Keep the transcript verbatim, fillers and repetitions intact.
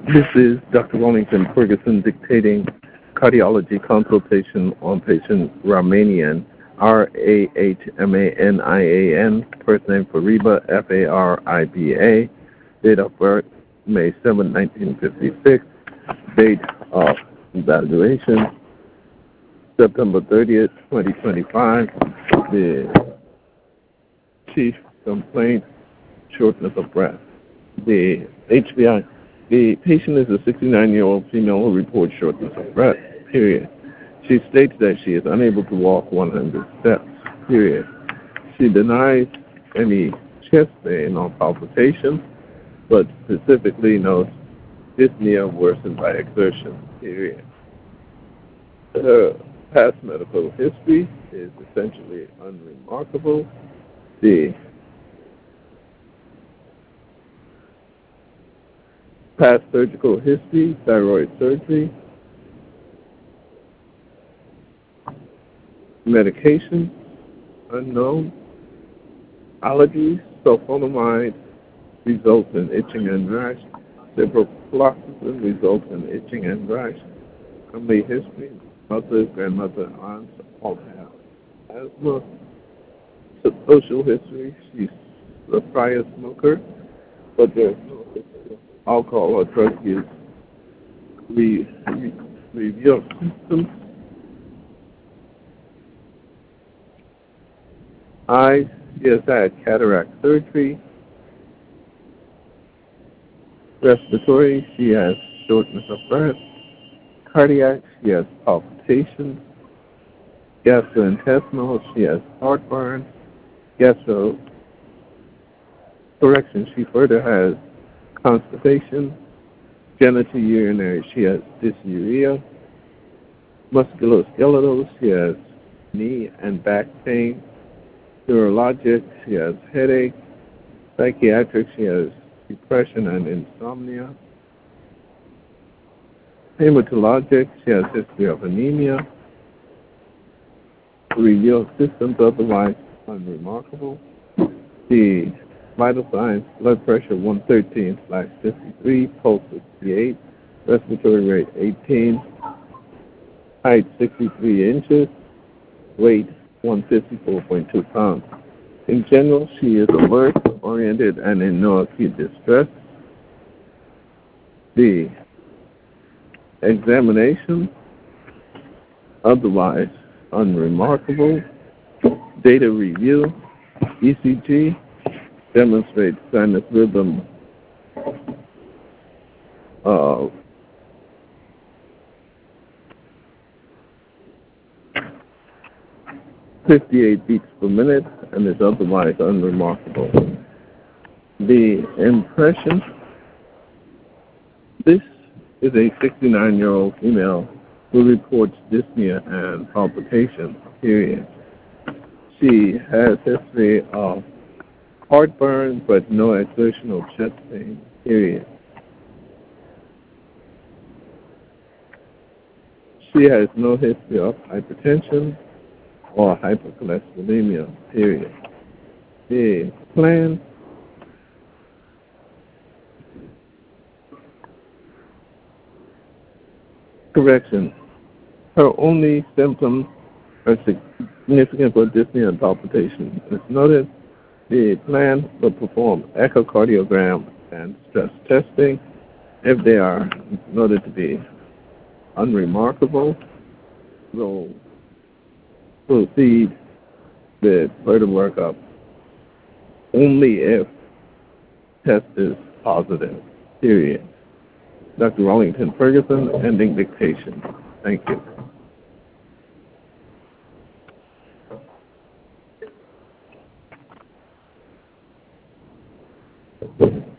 This is Doctor Wellington Ferguson dictating cardiology consultation on patient Rahmanian, R A H M A N I A N, first name Fariba, F A R I B A, date of birth May seventh, nineteen fifty-six, date of evaluation September thirtieth, twenty twenty-five. The chief complaint, shortness of breath. The H B I, the patient is a sixty-nine-year-old female who reports shortness of breath, period. She states that she is unable to walk one hundred steps, period. She denies any chest pain or palpitation, but specifically notes dyspnea worsened by exertion, period. Her past medical history is essentially unremarkable. The past surgical history, thyroid surgery, medication, unknown, allergies, sulfonamide results in itching and rash, ciprofloxacin results in itching and rash, family history, mother, grandmother, aunts all have asthma, social history, she's a prior smoker, but there's no history of alcohol or drug use. We, we review of symptoms. Eyes, she has had cataract surgery. Respiratory, she has shortness of breath. Cardiac, she has palpitations. Gastrointestinal, she has heartburn. Gastro, correction, she further has constipation. Genitourinary, she has dysuria. Musculoskeletal, she has knee and back pain. Neurologic, she has headache. Psychiatric, she has depression and insomnia. Hematologic, she has history of anemia. Review of symptoms otherwise unremarkable. The vital signs, blood pressure one thirteen slash fifty-three, pulse sixty-eight, respiratory rate eighteen, height sixty-three inches, weight one hundred fifty-four point two pounds. In general, she is alert, oriented, and in no acute distress. The examination, otherwise unremarkable. Data review, E C G, demonstrates sinus rhythm of fifty-eight beats per minute and is otherwise unremarkable. The impression, this is a sixty-nine-year-old female who reports dyspnea and palpitation, period. She has history of heartburn but no exertional chest pain, period. She has no history of hypertension or hypercholesterolemia, period. The plan, correction, her only symptoms are significant for dyspnea and palpitation. As noted, the plan will perform echocardiogram and stress testing. If they are noted to be unremarkable, we'll proceed with further workup only if test is positive, period. Doctor Wellington Ferguson, ending dictation. Thank you.